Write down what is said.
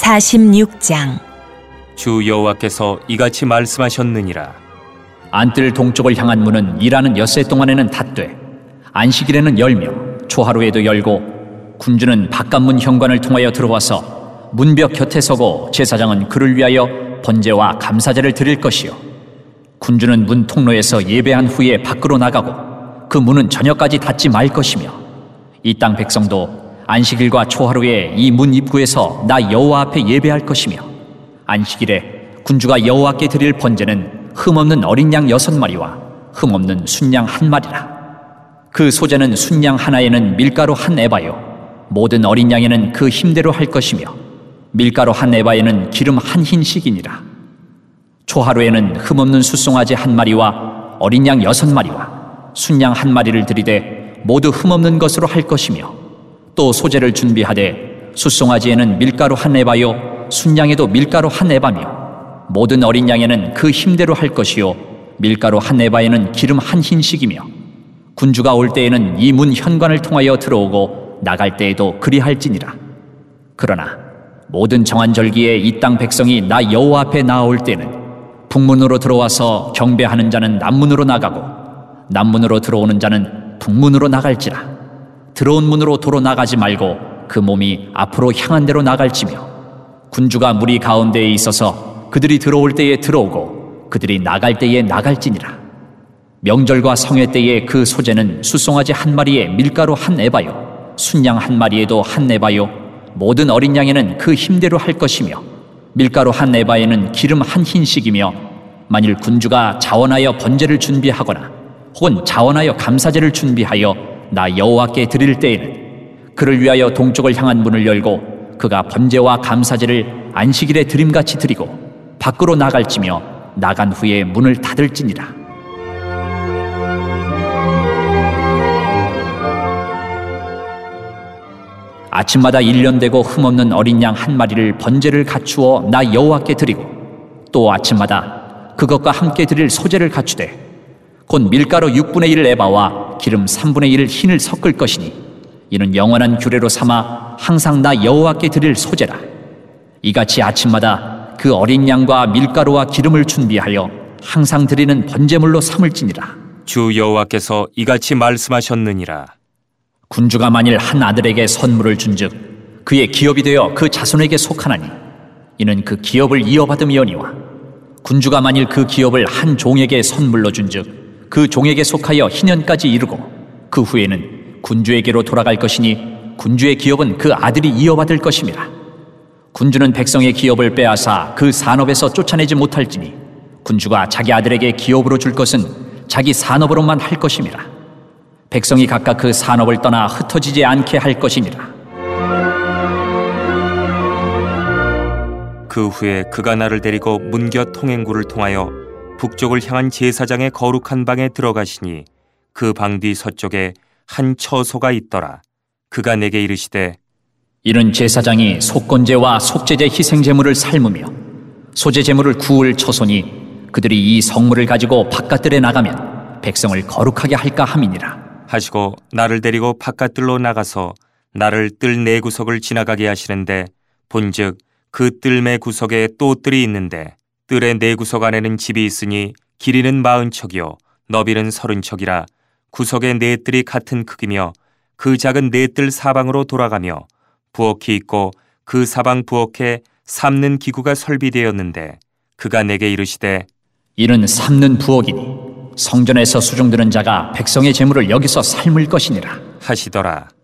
46장. 주 여호와께서 이같이 말씀하셨느니라. 안뜰 동쪽을 향한 문은 일하는 엿새 동안에는 닫되 안식일에는 열며 초하루에도 열고 군주는 바깥문 현관을 통하여 들어와서 문벽 곁에 서고 제사장은 그를 위하여 번제와 감사제를 드릴 것이요 군주는 문 통로에서 예배한 후에 밖으로 나가고 그 문은 저녁까지 닫지 말 것이며 이 땅 백성도 안식일과 초하루에 이 문 입구에서 나 여호와 앞에 예배할 것이며 안식일에 군주가 여호와께 드릴 번제는 흠없는 어린 양 6마리와 흠없는 순양 1마리라. 그 소제는 순양 하나에는 밀가루 1에바요 모든 어린 양에는 그 힘대로 할 것이며 밀가루 1에바에는 기름 1흰씩이니라. 초하루에는 흠없는 숫송아지 1마리와 어린 양 6마리와 순양 1마리를 드리되 모두 흠없는 것으로 할 것이며 또 소제를 준비하되 숫송아지에는 밀가루 1에바요 순양에도 밀가루 1에바며 모든 어린 양에는 그 힘대로 할 것이요 밀가루 1에바에는 기름 1흰씩이며 군주가 올 때에는 이 문 현관을 통하여 들어오고 나갈 때에도 그리할지니라. 그러나 모든 정한 절기에 이 땅 백성이 나 여호와 앞에 나아올 때는 북문으로 들어와서 경배하는 자는 남문으로 나가고 남문으로 들어오는 자는 북문으로 나갈지라. 들어온 문으로 도로 나가지 말고 그 몸이 앞으로 향한 대로 나갈지며 군주가 무리 가운데에 있어서 그들이 들어올 때에 들어오고 그들이 나갈 때에 나갈지니라. 명절과 성회 때에 그 소제는 숫송아지 1마리에 밀가루 1에바요 순양 1마리에도 1에바요 모든 어린 양에는 그 힘대로 할 것이며 밀가루 1에바에는 기름 1흰씩이며 만일 군주가 자원하여 번제를 준비하거나 혹은 자원하여 감사제를 준비하여 나 여호와께 드릴 때에는 그를 위하여 동쪽을 향한 문을 열고 그가 번제와 감사제를 안식일에 드림같이 드리고 밖으로 나갈지며 나간 후에 문을 닫을지니라. 아침마다 1년 되고 흠없는 어린 양 1마리를 번제를 갖추어 나 여호와께 드리고 또 아침마다 그것과 함께 드릴 소제를 갖추되 곧 밀가루 6분의 1 에바와 기름 3분의 1 흰을 섞을 것이니 이는 영원한 규례로 삼아 항상 나 여호와께 드릴 소제라. 이같이 아침마다 그 어린 양과 밀가루와 기름을 준비하여 항상 드리는 번제물로 삼을지니라. 주 여호와께서 이같이 말씀하셨느니라. 군주가 만일 한 아들에게 선물을 준즉 그의 기업이 되어 그 자손에게 속하나니 이는 그 기업을 이어받음이오니와 군주가 만일 그 기업을 한 종에게 선물로 준즉 그 종에게 속하여 희년까지 이르고 그 후에는 군주에게로 돌아갈 것이니 군주의 기업은 그 아들이 이어받을 것임이라. 군주는 백성의 기업을 빼앗아 그 산업에서 쫓아내지 못할지니 군주가 자기 아들에게 기업으로 줄 것은 자기 산업으로만 할 것임이라. 백성이 각각 그 산업을 떠나 흩어지지 않게 할 것이니라. 그 후에 그가 나를 데리고 문곁 통행구를 통하여 북쪽을 향한 제사장의 거룩한 방에 들어가시니 그 방 뒤 서쪽에 한 처소가 있더라. 그가 내게 이르시되 이는 제사장이 속건제와 속죄제 희생제물을 삶으며 소제제물을 구울 처소니 그들이 이 성물을 가지고 바깥들에 나가면 백성을 거룩하게 할까 함이니라 하시고 나를 데리고 바깥들로 나가서 나를 뜰 네 구석을 지나가게 하시는데 본즉 그 뜰매 구석에 또 뜰이 있는데 뜰의 네 구석 안에는 집이 있으니 길이는 40척이요 너비는 30척이라 구석의 네 뜰이 같은 크기며 그 작은 네 뜰 사방으로 돌아가며 부엌이 있고 그 사방 부엌에 삶는 기구가 설비되었는데 그가 내게 이르시되 이는 삶는 부엌이니 성전에서 수종드는 자가 백성의 재물을 여기서 삶을 것이니라 하시더라.